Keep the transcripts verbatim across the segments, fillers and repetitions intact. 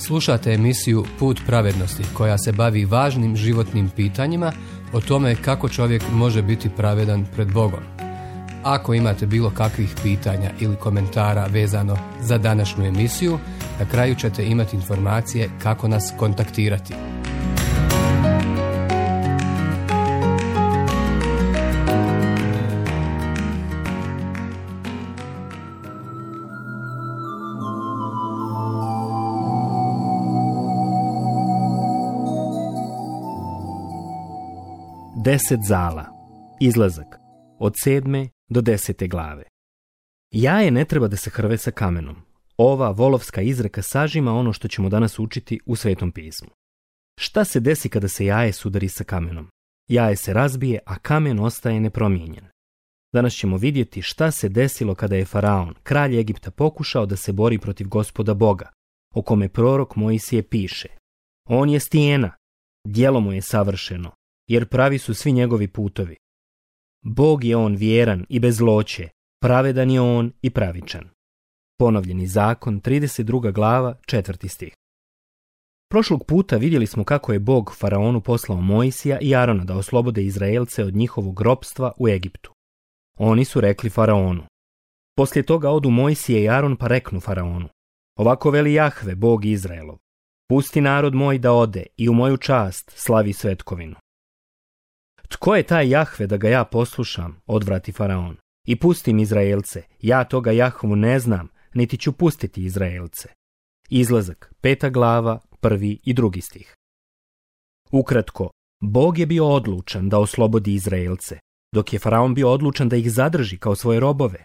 Slušate emisiju Put pravednosti koja se bavi važnim životnim pitanjima o tome kako čovjek može biti pravedan pred Bogom. Ako imate bilo kakvih pitanja ili komentara vezano za današnju emisiju, na kraju ćete imati informacije kako nas kontaktirati. Deset zala. Izlazak. Od sedme do desete glave. Jaje ne treba da se hrve sa kamenom. Ova volovska izreka sažima ono što ćemo danas učiti u Svetom pismu. Šta se desi kada se jaje sudari sa kamenom? Jaje se razbije, a kamen ostaje nepromijenjen. Danas ćemo vidjeti šta se desilo kada je Faraon, kralj Egipta, pokušao da se bori protiv Gospoda Boga, o kome prorok Mojsije piše: On je stijena, djelo mu je savršeno, jer pravi su svi njegovi putovi. Bog je on vjeran i bez zloće, pravedan je on i pravičan. Ponovljeni zakon, trideset druga glava, četvrti stih. Prošlog puta vidjeli smo kako je Bog Faraonu poslao Mojsija i Arona da oslobode Izraelce od njihovog ropstva u Egiptu. Oni su rekli Faraonu. Poslije toga odu Mojsije i Aron pa reknu Faraonu: Ovako veli Jahve, Bog Izraelov, pusti narod moj da ode i u moju čast slavi svetkovinu. Tko je taj Jahve da ga ja poslušam, odvrati Faraon, i pustim Izraelce? Ja toga Jahvu ne znam, niti ću pustiti Izraelce. Izlazak, peta glava, prvi i drugi stih. Ukratko, Bog je bio odlučan da oslobodi Izraelce, dok je Faraon bio odlučan da ih zadrži kao svoje robove.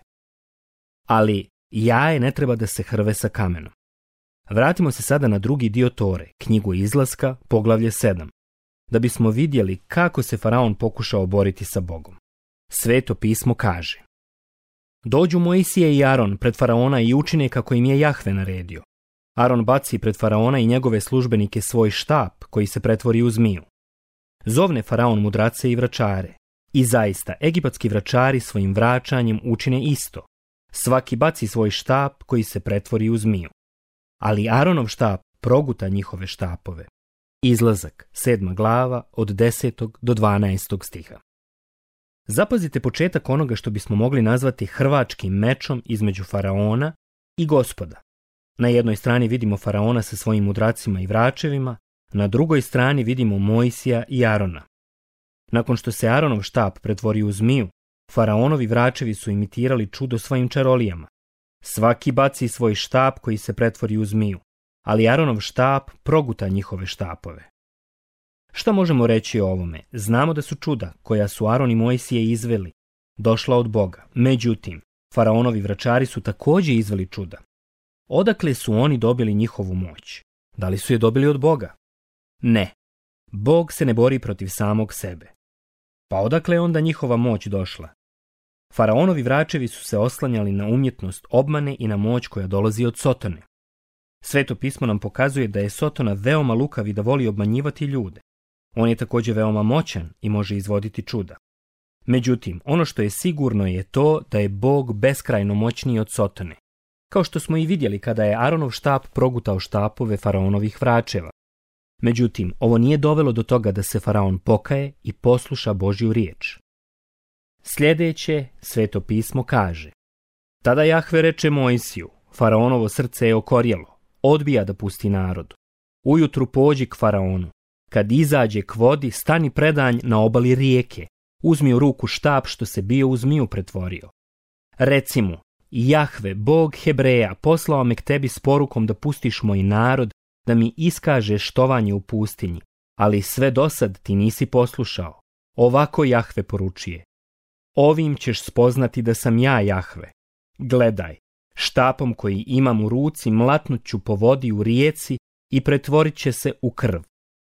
Ali jaje ne treba da se hrve sa kamenom. Vratimo se sada na drugi dio Tore, knjigu Izlaska, poglavlje sedam, da bismo vidjeli kako se Faraon pokušao boriti sa Bogom. Sveto pismo kaže: Dođu Mojsije i Aron pred Faraona i učine kako im je Jahve naredio. Aron baci pred Faraona i njegove službenike svoj štap koji se pretvori u zmiju. Zovne Faraon mudrace i vračare. I zaista, egipatski vračari svojim vračanjem učine isto. Svaki baci svoj štap koji se pretvori u zmiju. Ali Aronov štap proguta njihove štapove. Izlazak, sedma glava, od desetog do dvanaestog stiha. Zapazite početak onoga što bismo mogli nazvati hrvačkim mečom između Faraona i Gospoda. Na jednoj strani vidimo Faraona sa svojim mudracima i vračevima, na drugoj strani vidimo Mojsija i Arona. Nakon što se Aronov štap pretvori u zmiju, Faraonovi vračevi su imitirali čudo svojim čarolijama. Svaki baci svoj štap koji se pretvori u zmiju, ali Aronov štap proguta njihove štapove. Šta možemo reći o ovome? Znamo da su čuda, koja su Aron i Mojsije izveli, došla od Boga. Međutim, Faraonovi vračari su također izveli čuda. Odakle su oni dobili njihovu moć? Da li su je dobili od Boga? Ne. Bog se ne bori protiv samog sebe. Pa odakle je onda njihova moć došla? Faraonovi vračevi su se oslanjali na umjetnost obmane i na moć koja dolazi od Sotone. Sveto pismo nam pokazuje da je Sotona veoma lukav i da voli obmanjivati ljude. On je također veoma moćan i može izvoditi čuda. Međutim, ono što je sigurno je to da je Bog beskrajno moćniji od Sotone. Kao što smo i vidjeli kada je Aronov štap progutao štapove Faraonovih vračeva. Međutim, ovo nije dovelo do toga da se Faraon pokaje i posluša Božju riječ. Sljedeće, Sveto pismo kaže: Tada Jahve reče Mojsiju: Faraonovo srce je okorjelo, odbija da pusti narod. Ujutru pođi k Faraonu. Kad izađe k vodi, stani predanj na obali rijeke. Uzmi u ruku štap što se bio u zmiju pretvorio. Reci mu: Jahve, Bog Hebreja, poslao me k tebi s porukom da pustiš moj narod, da mi iskažeš štovanje u pustinji, ali sve dosad ti nisi poslušao. Ovako Jahve poručuje: Ovim ćeš spoznati da sam ja Jahve. Gledaj, štapom koji imam u ruci mlatnut ću po vodi u rijeci i pretvorit će se u krv.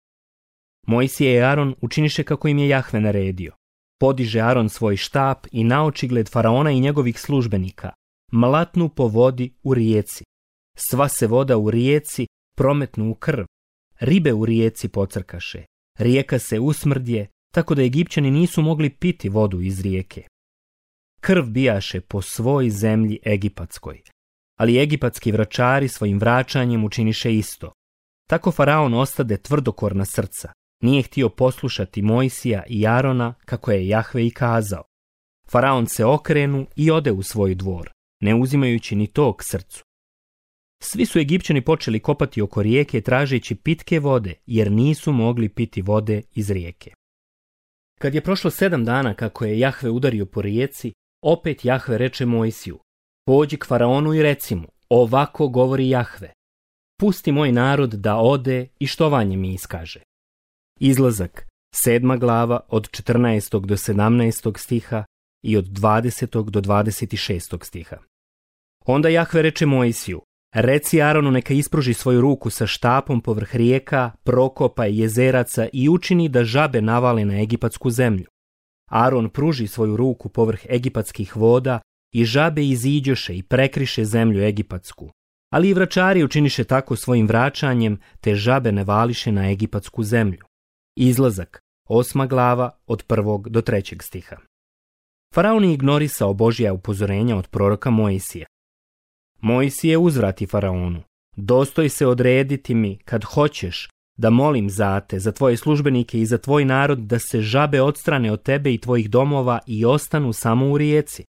Mojsije i Aron učiniše kako im je Jahve naredio. Podiže Aron svoj štap i naočigled Faraona i njegovih službenika mlatnu po vodi u rijeci. Sva se voda u rijeci prometnu u krv. Ribe u rijeci pocrkaše. Rijeka se usmrdje, tako da Egipćani nisu mogli piti vodu iz rijeke. Krv bijaše po svoj zemlji egipatskoj, ali egipatski vračari svojim vraćanjem učiniše isto. Tako faraon ostade tvrdokorna srca. Nije htio poslušati Mojsija i Arona kako je Jahve i kazao. Faraon se okrenu i ode u svoj dvor, ne uzimajući ni to k srcu. Svi su Egipćani počeli kopati oko rijeke tražeći pitke vode, jer nisu mogli piti vode iz rijeke. Kad je prošlo sedam dana kako je Jahve udario po rijeci, opet Jahve reče Mojsiju: pođi k faraonu i reci mu, ovako govori Jahve, pusti moj narod da ode i štovanje mi iskaže. Izlazak, sedma glava od četrnaestog do sedamnaestog stiha i od dvadesetog do dvadeset šestog stiha. Onda Jahve reče Mojsiju: reci Aronu neka ispruži svoju ruku sa štapom povrh rijeka, prokopa i jezeraca i učini da žabe navale na egipatsku zemlju. Aron pruži svoju ruku povrh egipatskih voda i žabe iziđoše i prekriše zemlju egipatsku. Ali i vračari učiniše tako svojim vraćanjem, te žabe ne vališe na egipatsku zemlju. Izlazak, osma glava od prvog do trećeg stiha. Faraon je ignorisao Božja upozorenja od proroka Mojsija. Mojsije uzvrati faraonu: dostoj se odrediti mi kad hoćeš da molim za te, za tvoje službenike i za tvoj narod da se žabe odstrane od tebe i tvojih domova i ostanu samo u rijeci.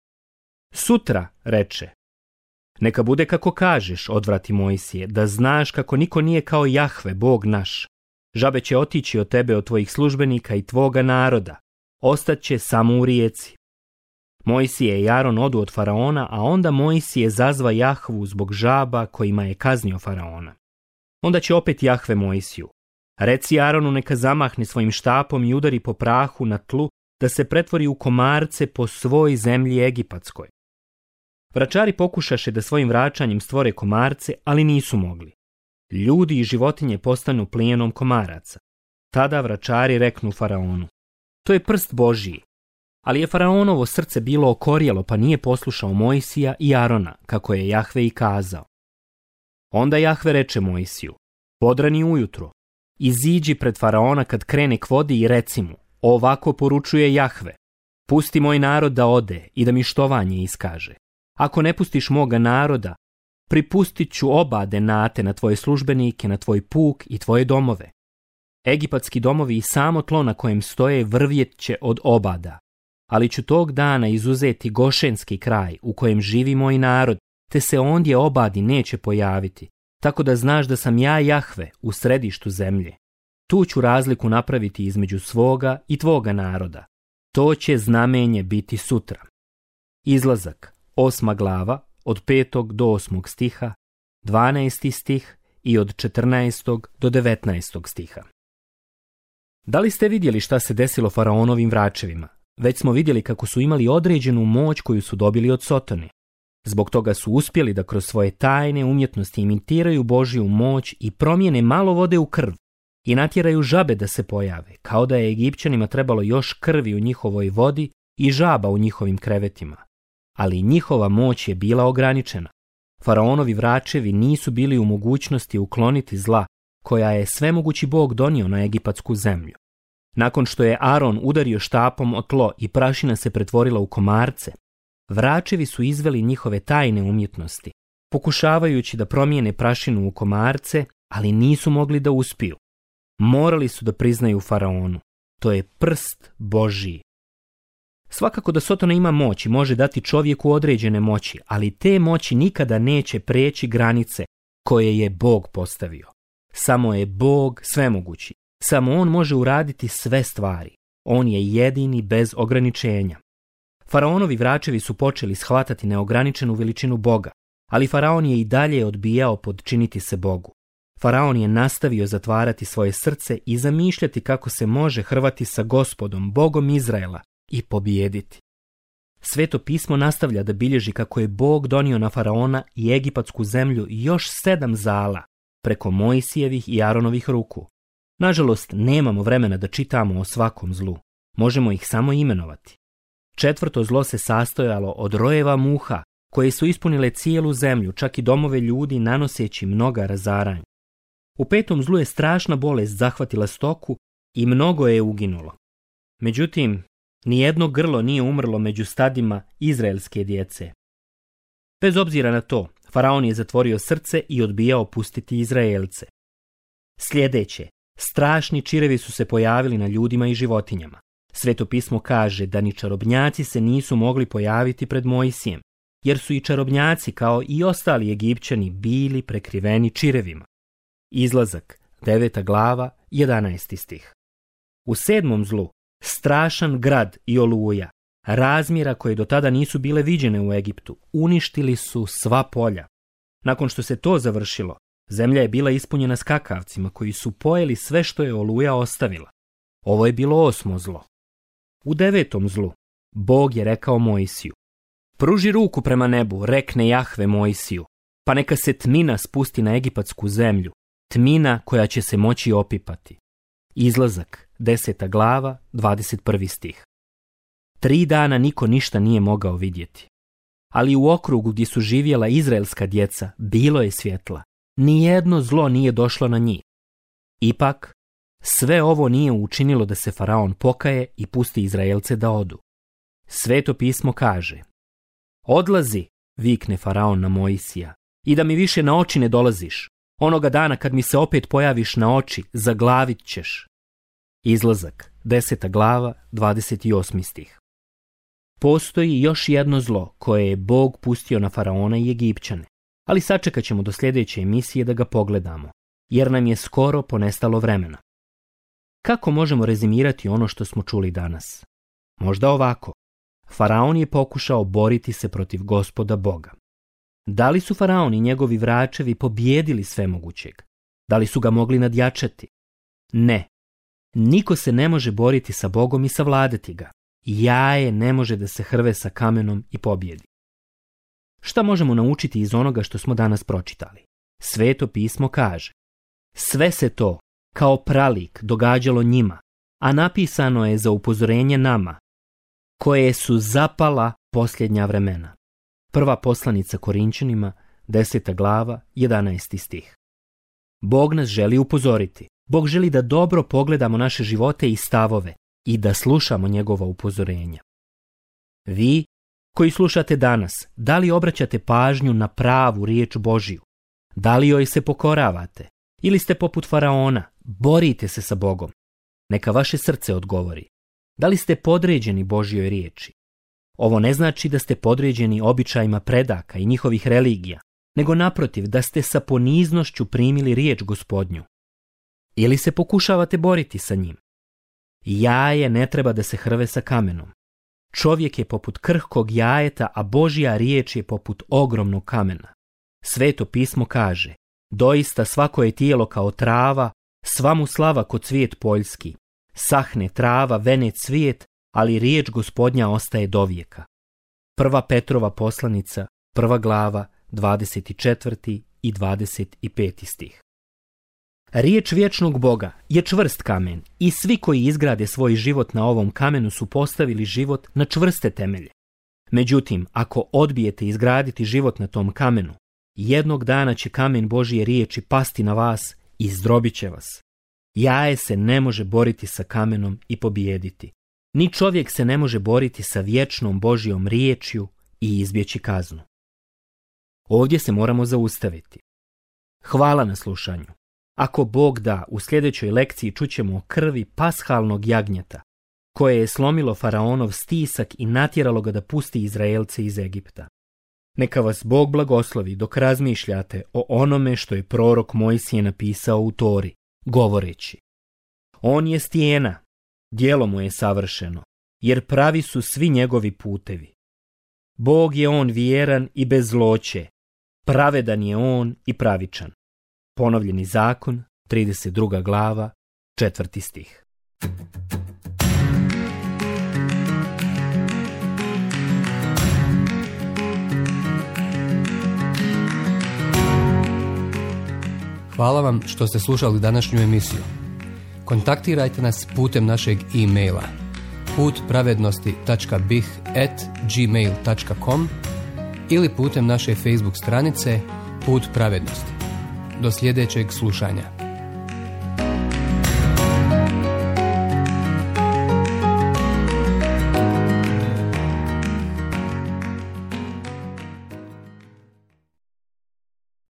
Sutra, reče. Neka bude kako kažeš, odvrati Mojsije, da znaš kako niko nije kao Jahve, Bog naš. Žabe će otići od tebe, od tvojih službenika i tvoga naroda. Ostaće samo u rijeci. Mojsije i Aron odu od faraona, a onda Mojsije zazva Jahvu zbog žaba kojima je kaznio faraona. Onda će opet Jahve Mojsiju: reci Aronu neka zamahne svojim štapom i udari po prahu na tlu, da se pretvori u komarce po svoj zemlji egipatskoj. Vračari pokušaše da svojim vraćanjem stvore komarce, ali nisu mogli. Ljudi i životinje postanu plijenom komaraca. Tada vračari reknu faraonu: to je prst Božiji. Ali je faraonovo srce bilo okorjelo, pa nije poslušao Mojsija i Arona, kako je Jahve i kazao. Onda Jahve reče Mojsiju: podrani ujutro, iziđi pred faraona kad krene k vodi i reci mu: ovako poručuje Jahve, pusti moj narod da ode i da mi štovanje iskaže. Ako ne pustiš moga naroda, pripustit ću oba denate na tvoje službenike, na tvoj puk i tvoje domove. Egipatski domovi i samo tlo na kojem stoje vrvjet će od obada, ali ću tog dana izuzeti Gošenski kraj u kojem živi moj narod, te se ondje obadi neće pojaviti, tako da znaš da sam ja Jahve u središtu zemlje. Tu ću razliku napraviti između svoga i tvoga naroda. To će znamenje biti sutra. Izlazak, osma glava, od petog do osmog stiha, dvanaesti stih i od četrnaestog do devetnaestog stiha. Da li ste vidjeli šta se desilo faraonovim vračevima? Već smo vidjeli kako su imali određenu moć koju su dobili od Sotone. Zbog toga su uspjeli da kroz svoje tajne umjetnosti imitiraju Božju moć i promijene malo vode u krv i natjeraju žabe da se pojave, kao da je Egipćanima trebalo još krvi u njihovoj vodi i žaba u njihovim krevetima. Ali njihova moć je bila ograničena. Faraonovi vračevi nisu bili u mogućnosti ukloniti zla koja je svemogući Bog donio na egipatsku zemlju. Nakon što je Aron udario štapom o tlo i prašina se pretvorila u komarce, vračevi su izveli njihove tajne umjetnosti, pokušavajući da promijene prašinu u komarce, ali nisu mogli da uspiju. Morali su da priznaju faraonu: to je prst Božiji. Svakako da Sotona ima moć i može dati čovjeku određene moći, ali te moći nikada neće preći granice koje je Bog postavio. Samo je Bog svemogući. Samo on može uraditi sve stvari. On je jedini bez ograničenja. Faraonovi vračevi su počeli shvatati neograničenu veličinu Boga, ali faraon je i dalje odbijao podčiniti se Bogu. Faraon je nastavio zatvarati svoje srce i zamišljati kako se može hrvati sa Gospodom, Bogom Izraela, i pobijediti. Sveto pismo nastavlja da bilježi kako je Bog donio na faraona i egipatsku zemlju još sedam zala preko Mojsijevih i Aronovih ruku. Nažalost, nemamo vremena da čitamo o svakom zlu. Možemo ih samo imenovati. Četvrto zlo se sastojalo od rojeva muha koje su ispunile cijelu zemlju, čak i domove ljudi, nanoseći mnoga razaranja. U petom zlu je strašna bolest zahvatila stoku i mnogo je uginulo. Međutim, nijedno grlo nije umrlo među stadima izraelske djece. Bez obzira na to, faraon je zatvorio srce i odbijao pustiti Izraelce. Sljedeće, strašni čirevi su se pojavili na ljudima i životinjama. Sveto pismo kaže da ni čarobnjaci se nisu mogli pojaviti pred Mojsijem, jer su i čarobnjaci kao i ostali Egipćani bili prekriveni čirevima. Izlazak, deveta glava, jedanaesti stih. U sedmom zlu, strašan grad i oluja, razmjera koje do tada nisu bile viđene u Egiptu, uništili su sva polja. Nakon što se to završilo, zemlja je bila ispunjena skakavcima koji su pojeli sve što je oluja ostavila. Ovo je bilo osmo zlo. U devetom zlu, Bog je rekao Mojsiju: pruži ruku prema nebu, rekne Jahve Mojsiju, pa neka se tmina spusti na egipatsku zemlju, tmina koja će se moći opipati. Izlazak, deseta glava, dvadeset prvi stih. Tri dana niko ništa nije mogao vidjeti. Ali u okrugu gdje su živjela izraelska djeca bilo je svjetla. Nijedno zlo nije došlo na njih. Ipak, sve ovo nije učinilo da se faraon pokaje i pusti Izraelce da odu. Sveto pismo kaže: odlazi, vikne faraon na Mojsija, i da mi više na oči ne dolaziš. Onoga dana kad mi se opet pojaviš na oči, zaglavit ćeš. Izlazak, deseta glava, dvadeset osmi stih. Postoji još jedno zlo koje je Bog pustio na faraona i Egipćane, ali sačekat ćemo do sljedeće emisije da ga pogledamo, jer nam je skoro ponestalo vremena. Kako možemo rezimirati ono što smo čuli danas? Možda ovako. Faraon je pokušao boriti se protiv Gospoda Boga. Da li su faraon i njegovi vračevi pobijedili svemogućeg? Da li su ga mogli nadjačati? Ne. Niko se ne može boriti sa Bogom i savladati ga. Jaje ne može da se hrve sa kamenom i pobjedi. Šta možemo naučiti iz onoga što smo danas pročitali? Sveto pismo kaže: sve se to kao pralik događalo njima, a napisano je za upozorenje nama, koje su zapala posljednja vremena. Prva poslanica Korinćanima, deseta glava, jedanaesti stih. Bog nas želi upozoriti. Bog želi da dobro pogledamo naše živote i stavove i da slušamo njegova upozorenja. Vi, koji slušate danas, da li obraćate pažnju na pravu riječ Božiju? Da li joj se pokoravate? Ili ste poput faraona, borite se sa Bogom? Neka vaše srce odgovori. Da li ste podređeni Božjoj riječi? Ovo ne znači da ste podređeni običajima predaka i njihovih religija, nego naprotiv da ste sa poniznošću primili riječ Gospodnju. Ili se pokušavate boriti sa njim? Jaje ne treba da se hrve sa kamenom. Čovjek je poput krhkog jajeta, a Božja riječ je poput ogromnog kamena. Sveto pismo kaže: doista svako je tijelo kao trava, sva mu slava ko cvijet poljski. Sahne trava, vene cvijet, ali riječ Gospodnja ostaje dovijeka. Prva Petrova poslanica, prva glava, dvadeset četvrti i dvadeset peti stih. Riječ vječnog Boga je čvrst kamen i svi koji izgrade svoj život na ovom kamenu su postavili život na čvrste temelje. Međutim, ako odbijete izgraditi život na tom kamenu, jednog dana će kamen Božje riječi pasti na vas i zdrobit će vas. Jaje se ne može boriti sa kamenom i pobijediti. Ni čovjek se ne može boriti sa vječnom Božjom riječju i izbjeći kaznu. Ovdje se moramo zaustaviti. Hvala na slušanju. Ako Bog da, u sljedećoj lekciji čućemo o krvi pashalnog jagnjeta, koje je slomilo faraonov stisak i natjeralo ga da pusti Izraelce iz Egipta. Neka vas Bog blagoslovi dok razmišljate o onome što je prorok Mojsije napisao u Tori, govoreći: on je stijena, djelo mu je savršeno, jer pravi su svi njegovi putevi. Bog je on vjeran i bez zloće, pravedan je on i pravičan. Ponovljeni zakon, trideset druga glava, četvrti stih. Hvala vam što ste slušali današnju emisiju. Kontaktirajte nas putem našeg e-maila put pravednosti tačka b i h at gmail tačka com ili putem naše Facebook stranice Put pravednosti. Do sljedećeg slušanja.